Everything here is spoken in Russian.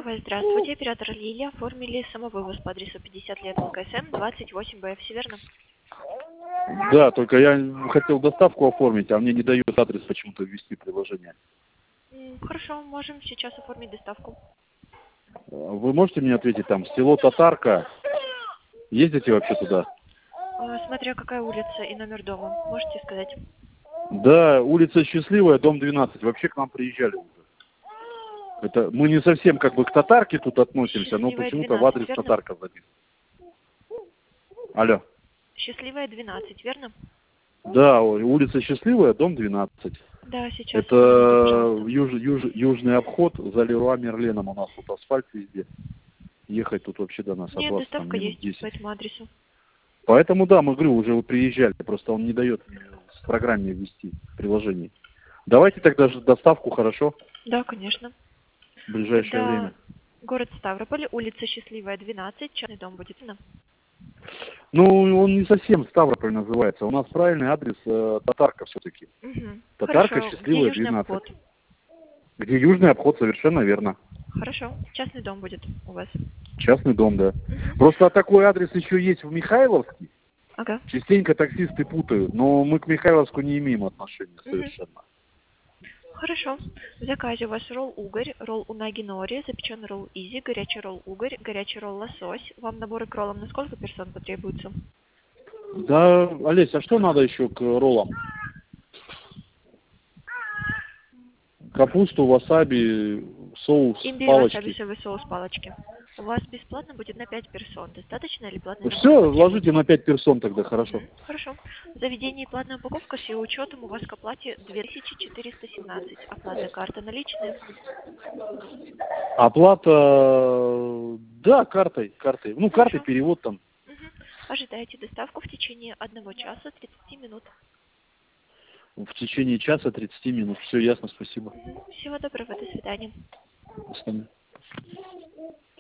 Ой, здравствуйте, оператор Лилия. Оформили самовывоз по адресу 50 лет ЛКСМ, 28Б, все верно? Да, только я хотел доставку оформить, а мне не дает адрес почему-то ввести приложение. Хорошо, можем сейчас оформить доставку. Вы можете мне ответить, там, село Татарка, ездите вообще туда? Смотря какая улица и номер дома, можете сказать? Да, улица Счастливая, дом 12, вообще к нам приезжали уже. Это мы не совсем как бы к Татарке тут относимся, но Счастливая почему-то в 12, адрес верно? Татарка записан. Алло. Счастливая 12, верно? Да, улица Счастливая, дом 12. Да, сейчас Это минуту, пожалуйста. южный обход за Леруа Мерленом. У нас тут асфальт везде. Ехать тут вообще до нас от Нет, вас там доставка минут есть 10. по этому адресу. Поэтому, да, мы, говорю, уже приезжали. Просто он не дает мне в программе ввести приложение. Давайте тогда же доставку, хорошо? Да, конечно. В ближайшее Тогда время. город Ставрополь, улица Счастливая 12, частный дом будет, верно? Ну, он не совсем Ставрополь называется. У нас правильный адрес Татарка все-таки. Угу. Татарка Хорошо, где Счастливая южный 12. обход? Где южный обход, совершенно верно. Хорошо, частный дом будет у вас. Частный дом, да. Угу. Просто такой адрес еще есть в Михайловске. Ага. Частенько таксисты путают, но мы к Михайловску не имеем отношения Угу. совершенно. Хорошо. В заказе у вас ролл угорь, ролл унаги нори, запеченный ролл изи, горячий ролл угорь, горячий ролл лосось. Вам наборы к роллам на сколько персон потребуется? Да, Олесь, а что надо еще к роллам? Капусту, васаби, соус, Имбирь, васаби, палочки. соевый соус, палочки. У вас бесплатно будет на 5 персон. Достаточно или платный Ну набор все, ложите потребуется? на 5 персон тогда, хорошо. Хорошо. В заведении платная упаковка с ее учетом у вас к оплате 2417. Оплата карта наличные. Оплата, да, картой. Ну, картой Хорошо. перевод там Ожидайте доставку в течение 1 часа 30 минут. в течение часа 30 минут. Все ясно, спасибо. Всего доброго, до свидания. До свидания.